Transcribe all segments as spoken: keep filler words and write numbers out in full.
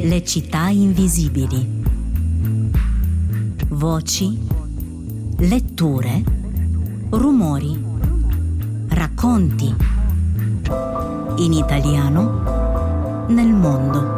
Le città invisibili. Voci, letture, rumori, racconti. In italiano nel mondo.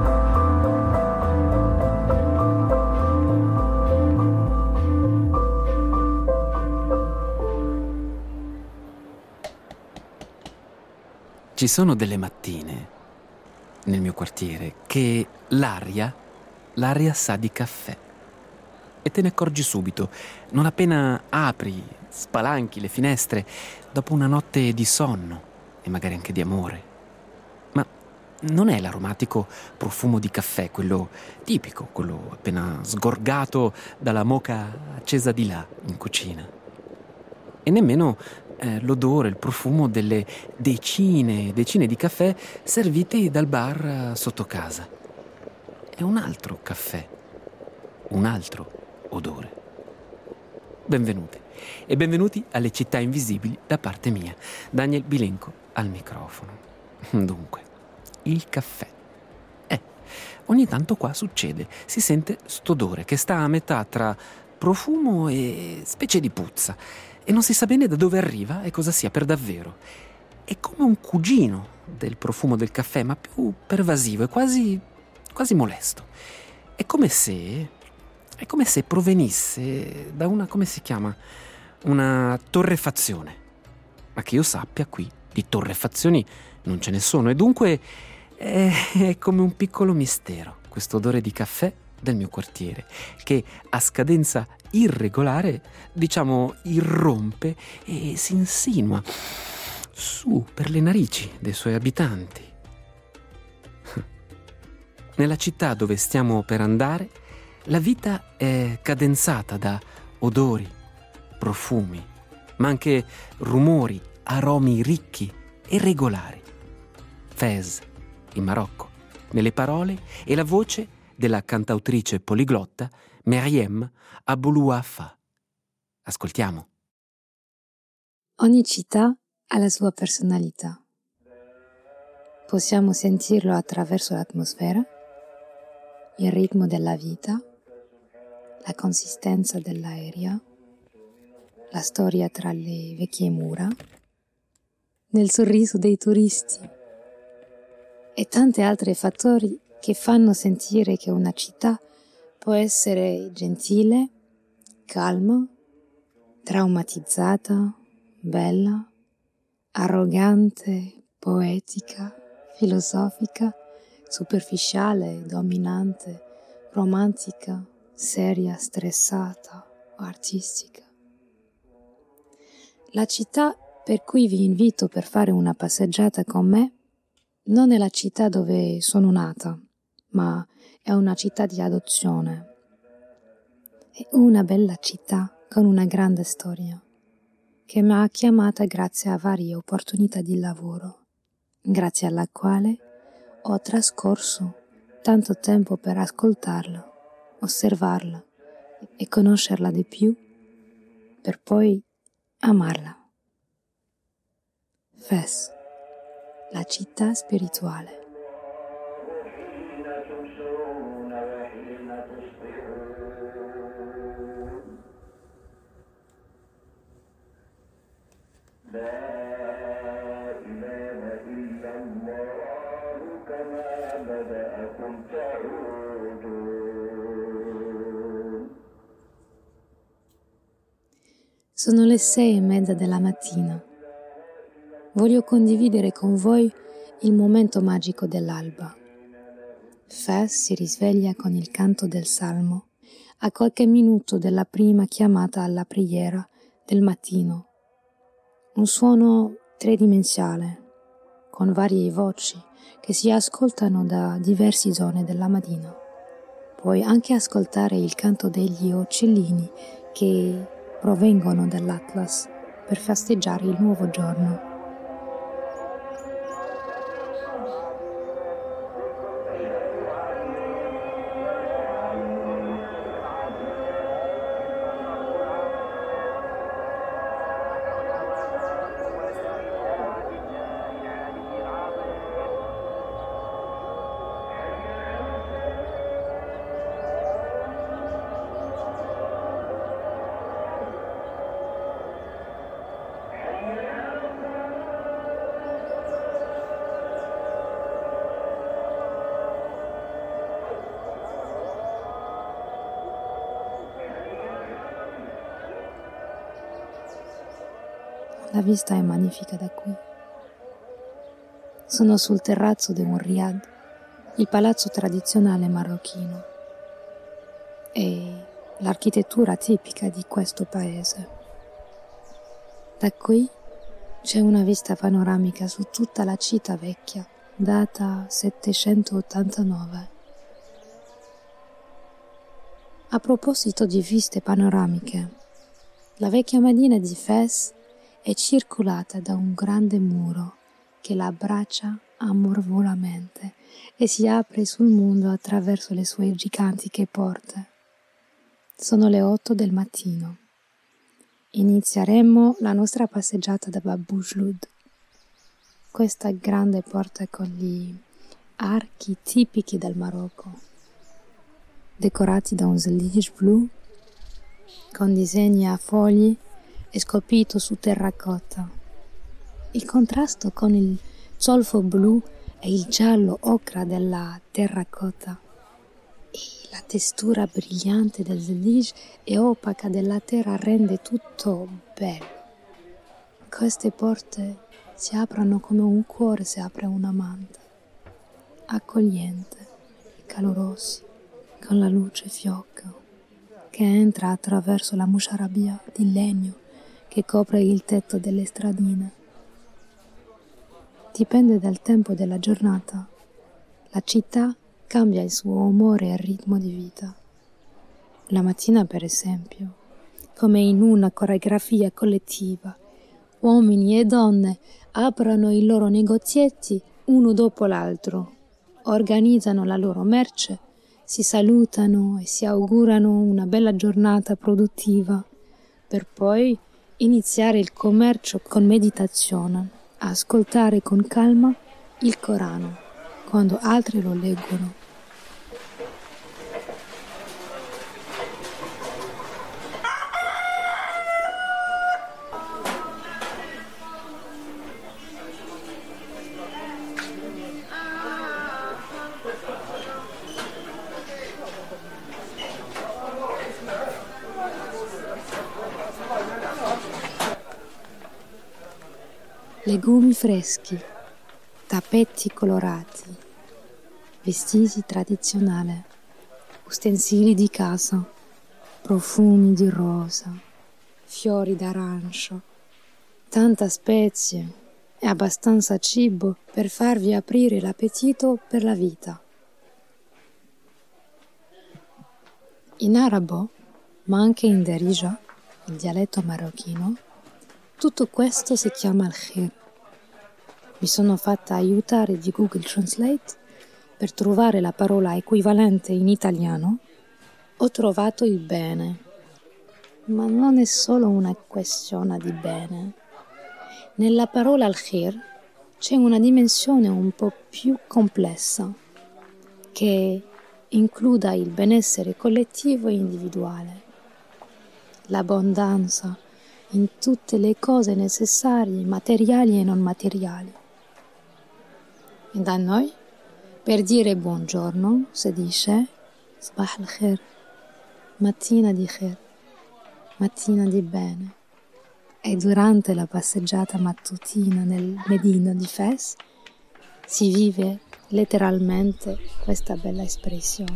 Ci sono delle mattine nel mio quartiere che l'aria, l'aria sa di caffè. E te ne accorgi subito, non appena apri, spalanchi le finestre, dopo una notte di sonno e magari anche di amore. Ma non è l'aromatico profumo di caffè, quello tipico, quello appena sgorgato dalla moka accesa di là in cucina. E nemmeno eh, l'odore, il profumo delle decine e decine di caffè serviti dal bar eh, sotto casa. È un altro caffè, un altro odore. Benvenuti e benvenuti alle Città Invisibili da parte mia, Daniel Bilenco al microfono. Dunque, il caffè. Eh, ogni tanto qua succede, si sente st'odore che sta a metà tra profumo e specie di puzza e non si sa bene da dove arriva e cosa sia per davvero. È come un cugino del profumo del caffè, ma più pervasivo e quasi, quasi molesto. È come se... È come se provenisse da una, come si chiama? Una torrefazione. Ma che io sappia, qui di torrefazioni non ce ne sono e dunque è, è come un piccolo mistero questo odore di caffè del mio quartiere che a scadenza irregolare, diciamo, irrompe e si insinua su per le narici dei suoi abitanti. Nella città dove stiamo per andare la vita è cadenzata da odori, profumi, ma anche rumori, aromi ricchi e regolari. Fez, in Marocco, nelle parole e la voce della cantautrice poliglotta Meriem Aboulouafa. Ascoltiamo. Ogni città ha la sua personalità. Possiamo sentirlo attraverso l'atmosfera, il ritmo della vita, la consistenza dell'aria, la storia tra le vecchie mura, nel sorriso dei turisti e tanti altri fattori che fanno sentire che una città può essere gentile, calma, traumatizzata, bella, arrogante, poetica, filosofica, superficiale, dominante, romantica, seria, stressata o artistica. La città per cui vi invito per fare una passeggiata con me non è la città dove sono nata, ma è una città di adozione. È una bella città con una grande storia che mi ha chiamata grazie a varie opportunità di lavoro, grazie alla quale ho trascorso tanto tempo per ascoltarla, osservarla e conoscerla di più, per poi amarla. Fez, la città spirituale. Sono le sei e mezza della mattina. Voglio condividere con voi il momento magico dell'alba. Fez si risveglia con il canto del salmo, a qualche minuto della prima chiamata alla preghiera del mattino. Un suono tridimensionale, con varie voci che si ascoltano da diverse zone della Medina. Puoi anche ascoltare il canto degli uccellini che provengono dall'Atlas per festeggiare il nuovo giorno. vista è magnifica da qui. Sono sul terrazzo di un riad, il palazzo tradizionale marocchino e l'architettura tipica di questo paese. Da qui c'è una vista panoramica su tutta la città vecchia, data settecentottantanove. A proposito di viste panoramiche, la vecchia Medina di Fez è circolata da un grande muro che la abbraccia amorevolmente e si apre sul mondo attraverso le sue gigantiche porte. Sono le otto del mattino. Inizieremo la nostra passeggiata da Bab Oujloud. Questa grande porta con gli archi tipici del Marocco, decorati da un zellige blu, con disegni a fogli e scolpito su terracotta. Il contrasto con il zolfo blu e il giallo ocra della terracotta e la textura brillante del zellige e opaca della terra rende tutto bello. Queste porte si aprono come un cuore si apre una manta, accogliente e calorosi, con la luce fioca che entra attraverso la musharabia di legno che copre il tetto delle stradine. Dipende dal tempo della giornata. La città cambia il suo umore e ritmo di vita. La mattina, per esempio, come in una coreografia collettiva, uomini e donne aprono i loro negozietti uno dopo l'altro, organizzano la loro merce, si salutano e si augurano una bella giornata produttiva, per poi iniziare il commercio con meditazione, ascoltare con calma il Corano quando altri lo leggono. Legumi freschi, tappeti colorati, vestiti tradizionali, ustensili di casa, profumi di rosa, fiori d'arancio, tanta spezie e abbastanza cibo per farvi aprire l'appetito per la vita. In arabo, ma anche in Darija, il dialetto marocchino, tutto questo si chiama al-Khair. Mi sono fatta aiutare di Google Translate per trovare la parola equivalente in italiano. Ho trovato il bene, ma non è solo una questione di bene. Nella parola al-Khair c'è una dimensione un po' più complessa, che includa il benessere collettivo e individuale, l'abbondanza in tutte le cose necessarie, materiali e non materiali. E da noi, per dire buongiorno, si dice Sabah al-Khair, mattina di Khair, mattina di bene. E durante la passeggiata mattutina nel Medina di Fez si vive letteralmente questa bella espressione.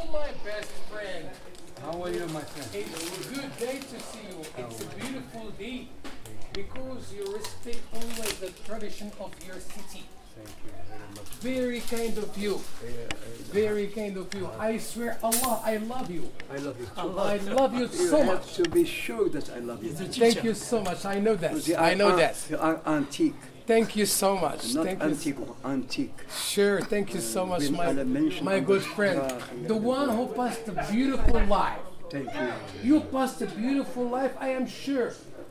How are you, my friend? It's a good day to see you. It's a beautiful day because you respect always the tradition of your city. Thank you very much. Very kind of you. Very kind of you. I swear, Allah, I love you. I love you too. I love you You so have much. to be sure that I love you. Thank you so much. I know that. They are I know an- that. They are antique, Thank you so much. not Thank you. antique, antique. Sure. Thank you so much, bin my alle Menschen my good friend. The one who passed a beautiful life. Thank you. You passed a beautiful life, I am sure.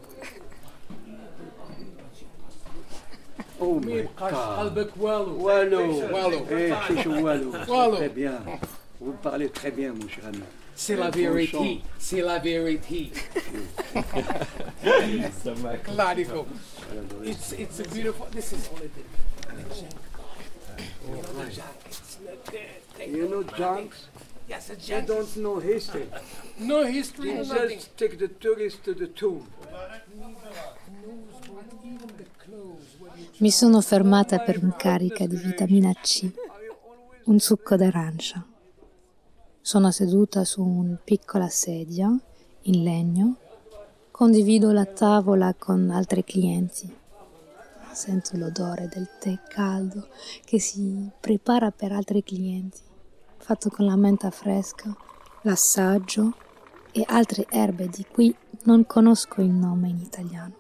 Oh ما my يبقاش God. قلبك والو. Wallo. والو. Eh, Chicho Wallo. Wallo. Très bien. Vous parlez très bien, mon cher ami. C'est la vérité. C'est la vérité. الله عليكم. It's it's a beautiful. This is all it is. You know junks? Yes, a They jacket. don't know history. No history, They no nothing. just take the tourists to the tomb. Knows what Mi sono fermata per una carica di vitamina C, un succo d'arancia. Sono seduta su una piccola sedia in legno, condivido la tavola con altri clienti. Sento l'odore del tè caldo che si prepara per altri clienti, fatto con la menta fresca, l'assaggio e altre erbe di cui non conosco il nome in italiano.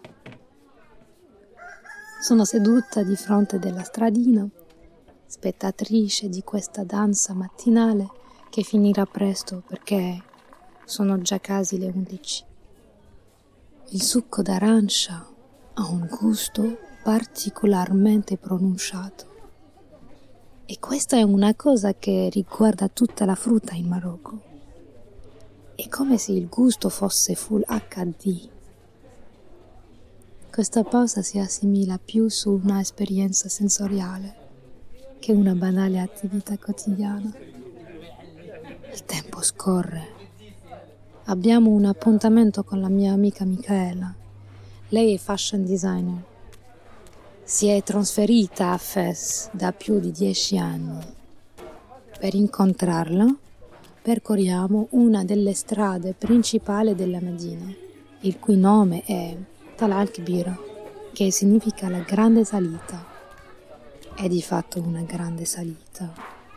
Sono seduta di fronte della stradina, spettatrice di questa danza mattinale che finirà presto perché sono già quasi le undici. Il succo d'arancia ha un gusto particolarmente pronunciato e questa è una cosa che riguarda tutta la frutta in Marocco. È come se il gusto fosse full acca di. Questa pausa si assimila più su una esperienza sensoriale che una banale attività quotidiana. Il tempo scorre. Abbiamo un appuntamento con la mia amica Micaela. Lei è fashion designer. Si è trasferita a Fes da più di dieci anni. Per incontrarla, percorriamo una delle strade principali della Medina, il cui nome è Tal Al-Kbira, che significa la grande salita. È di fatto una grande salita,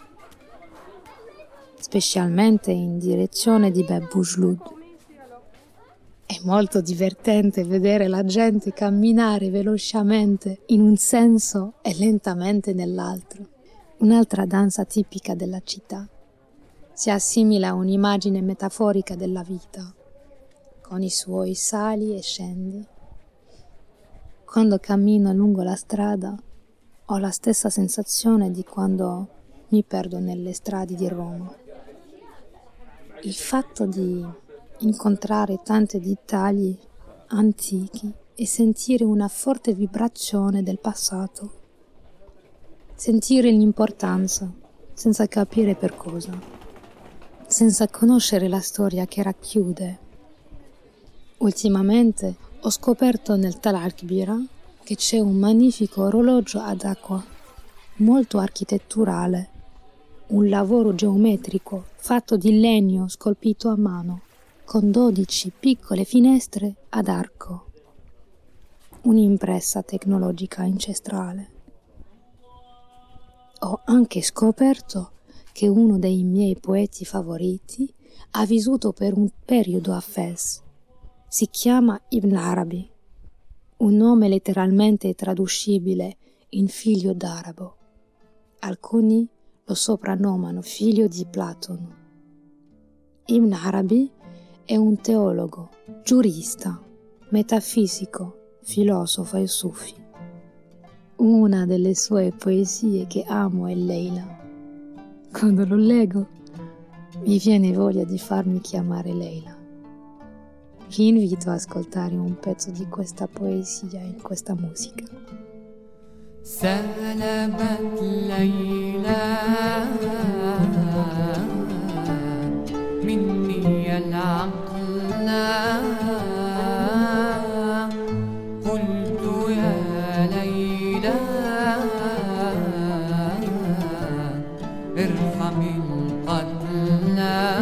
specialmente in direzione di Bab Bujlud. È molto divertente vedere la gente camminare velocemente in un senso e lentamente nell'altro. Un'altra danza tipica della città. Si assimila a un'immagine metaforica della vita, con i suoi sali e scendi. Quando cammino lungo la strada ho la stessa sensazione di quando mi perdo nelle strade di Roma. Il fatto di incontrare tanti dettagli antichi e sentire una forte vibrazione del passato. Sentire l'importanza senza capire per cosa, senza conoscere la storia che racchiude. Ultimamente ho scoperto nel Tal Al-Kbira che c'è un magnifico orologio ad acqua, molto architetturale, un lavoro geometrico fatto di legno scolpito a mano, con dodici piccole finestre ad arco, un'impresa tecnologica ancestrale. Ho anche scoperto che uno dei miei poeti favoriti ha vissuto per un periodo a Fes. Si chiama Ibn Arabi, un nome letteralmente traducibile in figlio d'arabo. Alcuni lo soprannomano figlio di Platone. Ibn Arabi è un teologo, giurista, metafisico, filosofo e sufi. Una delle sue poesie che amo è Leila. Quando lo leggo, mi viene voglia di farmi chiamare Leila. Vi invito a ascoltare un pezzo di questa poesia in questa musica. سلبت ليلى مني العقل قلت يا ليلى ارحم القتل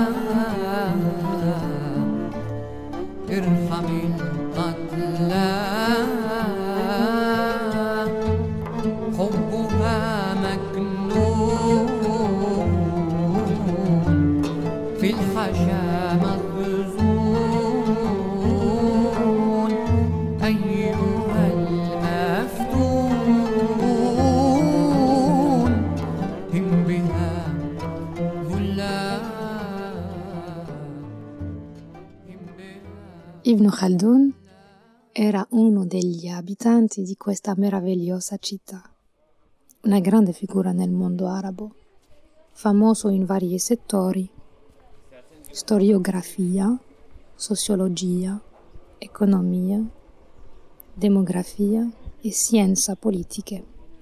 ارحم القتل حبها مكنون في الحشا مخزون أيها المفتون هم بها Ibn Khaldun era uno degli abitanti di questa meravigliosa città, una grande figura nel mondo arabo, famoso in vari settori: storiografia, sociologia, economia, demografia e scienze politiche.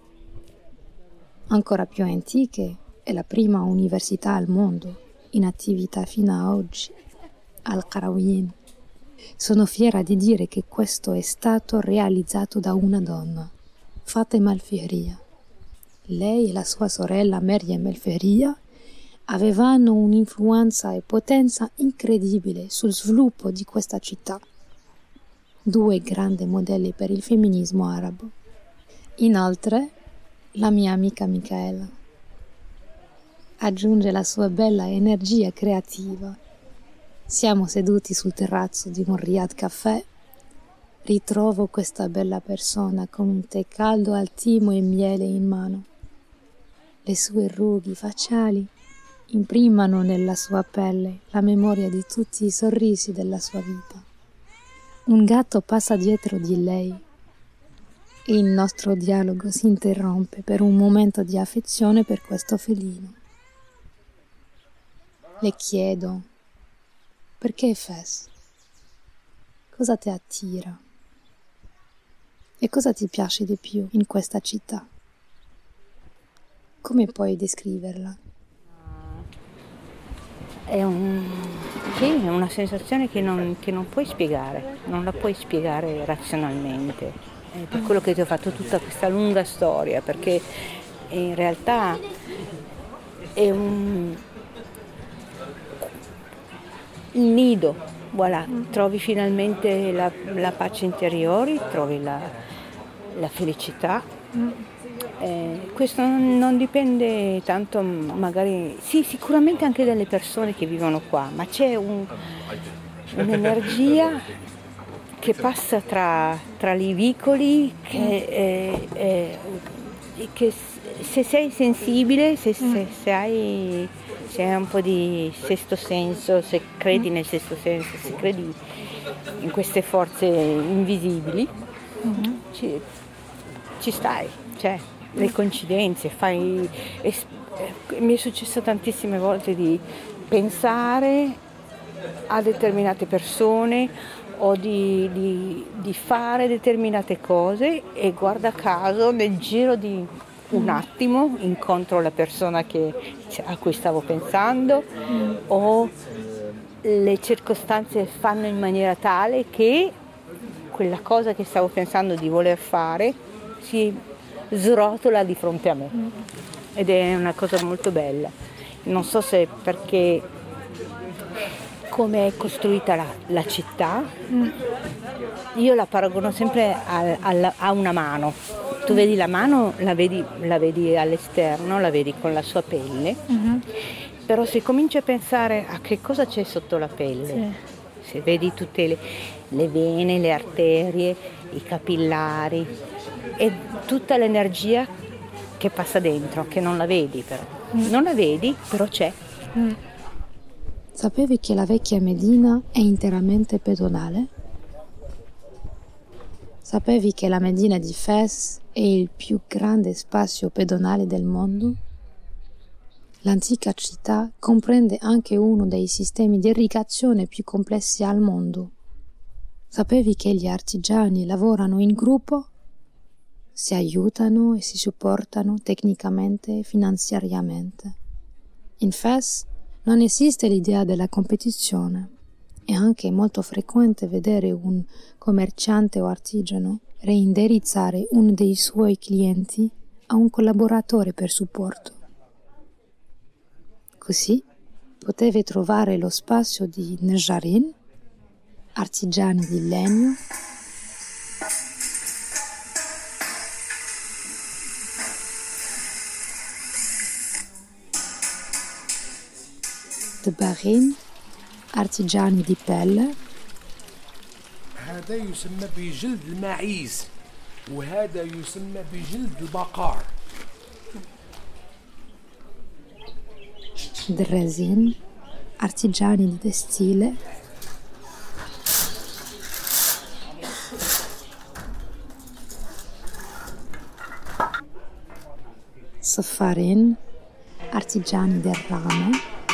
Ancora più antiche è la prima università al mondo, in attività fino a oggi, Al-Qarawiyyin. Sono fiera di dire che questo è stato realizzato da una donna, Fatima El-Fihriya. Lei e la sua sorella Maryam El-Fihriya avevano un'influenza e potenza incredibile sul sviluppo di questa città. Due grandi modelli per il femminismo arabo. Inoltre, la mia amica Michaela aggiunge la sua bella energia creativa. Siamo seduti sul terrazzo di un Riyadh Café. Ritrovo questa bella persona con un tè caldo al timo e miele in mano. Le sue rughe facciali imprimano nella sua pelle la memoria di tutti i sorrisi della sua vita. Un gatto passa dietro di lei e il nostro dialogo si interrompe per un momento di affezione per questo felino. Le chiedo, perché Fes? Cosa ti attira? E cosa ti piace di più in questa città? Come puoi descriverla? È, un, sì, è una sensazione che non, che non puoi spiegare, non la puoi spiegare razionalmente. È per quello che ti ho fatto tutta questa lunga storia, perché in realtà è un il nido, voilà, trovi finalmente la, la pace interiore, trovi la, la felicità. Eh, questo non, non dipende tanto magari, sì, sicuramente anche dalle persone che vivono qua, ma c'è un, un'energia che passa tra, tra i vicoli che, eh, eh, che se sei sensibile, se, se, se hai se hai un po' di sesto senso, se credi nel sesto senso, se credi in queste forze invisibili, mm-hmm. ci, ci stai, cioè le coincidenze, fai, es, eh, mi è successo tantissime volte di pensare a determinate persone o di, di, di fare determinate cose e guarda caso nel giro di un attimo incontro la persona che, a cui stavo pensando mm. o le circostanze fanno in maniera tale che quella cosa che stavo pensando di voler fare si srotola di fronte a me mm. ed è una cosa molto bella. Non so se perché come è costruita la, la città, mm. io la paragono sempre a, a, a una mano. Tu vedi la mano, la vedi, la vedi all'esterno, la vedi con la sua pelle, mm-hmm. però se cominci a pensare a che cosa c'è sotto la pelle, sì. se vedi tutte le, le vene, le arterie, i capillari e tutta l'energia che passa dentro, che non la vedi però, mm. non la vedi però c'è. Mm. Sapevi che la vecchia Medina è interamente pedonale? Sapevi che la Medina di Fes è il più grande spazio pedonale del mondo? L'antica città comprende anche uno dei sistemi di irrigazione più complessi al mondo. Sapevi che gli artigiani lavorano in gruppo? Si aiutano e si supportano tecnicamente e finanziariamente. In Fes non esiste l'idea della competizione. È anche molto frequente vedere un commerciante o artigiano reindirizzare uno dei suoi clienti a un collaboratore per supporto. Così potevi trovare lo spazio di Nejarin, artigiani di legno, Barin, artigiani di pelle, هذا يسمى بجلد الماعيز وهذا يسمى بجلد البقار. Dresin, artigiani di tessile, Safarin, artigiani del rame,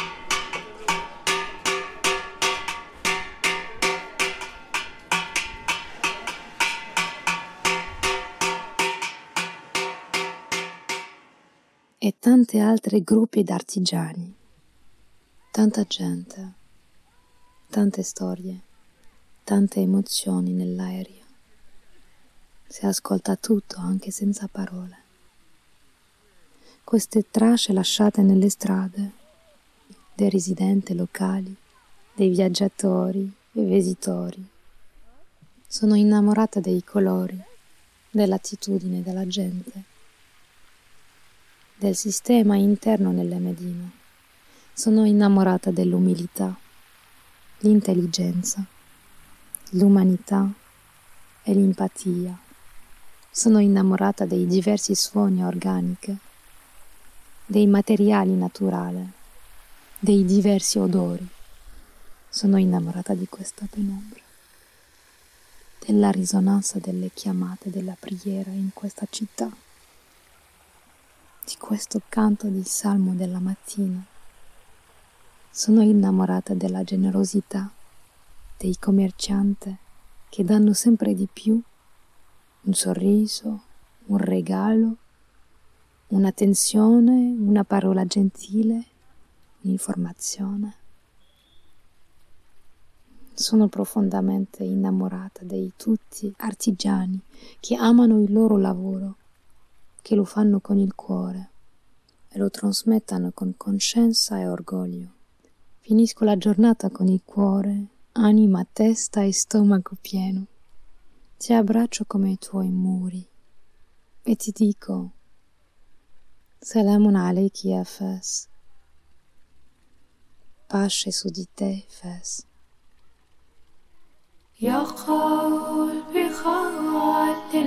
e tante altre gruppi d'artigiani. Tanta gente, tante storie, tante emozioni nell'aereo. si ascolta tutto anche senza parole. Queste tracce lasciate nelle strade, dei residenti locali, dei viaggiatori e visitori. Sono innamorata dei colori, dell'attitudine della gente, del sistema interno nelle Medine. Sono innamorata dell'umiltà, l'intelligenza, l'umanità e l'empatia. Sono innamorata dei diversi suoni organici, dei materiali naturali, dei diversi odori. Sono innamorata di questa penombra, della risonanza delle chiamate della preghiera in questa città, di questo canto di salmo della mattina. Sono innamorata della generosità dei commercianti che danno sempre di più, un sorriso, un regalo, un'attenzione, una parola gentile, un'informazione. Sono profondamente innamorata dei tutti artigiani che amano il loro lavoro, che lo fanno con il cuore e lo trasmettono con coscienza e orgoglio. Finisco la giornata con il cuore, anima, testa e stomaco pieno. Ti abbraccio come i tuoi muri e ti dico Salamun aleyki ya Fes. Pace su di te, Fes. يا قلبي خلي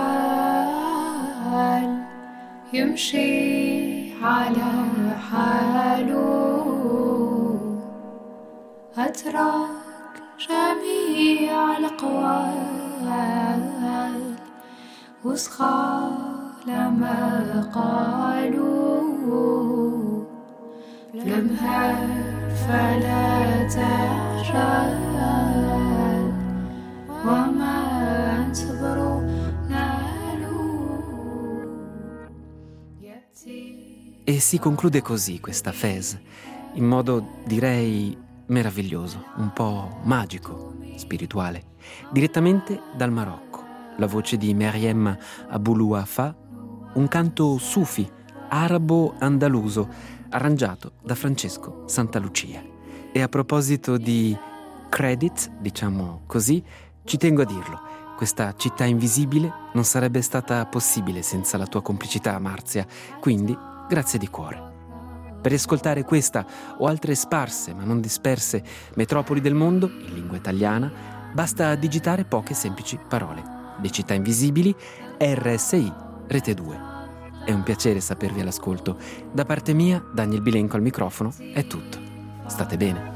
الحال يمشي على حاله أترك جميع الأقوال وسخى لما قالوا لمها فلا تحجل وما صبروا E si conclude così questa Fez, in modo direi meraviglioso, un po' magico, spirituale, direttamente dal Marocco. La voce di Meriem Aboulouafa, un canto sufi, arabo-andaluso, arrangiato da Francesco Santalucia. E a proposito di credits, diciamo così, ci tengo a dirlo, questa città invisibile non sarebbe stata possibile senza la tua complicità, Marzia, quindi grazie di cuore. Per ascoltare questa o altre sparse ma non disperse metropoli del mondo in lingua italiana, basta digitare poche semplici parole. Le città invisibili, R S I, Rete due. È un piacere sapervi all'ascolto. Da parte mia, Daniel Bilenco al microfono, è tutto. State bene.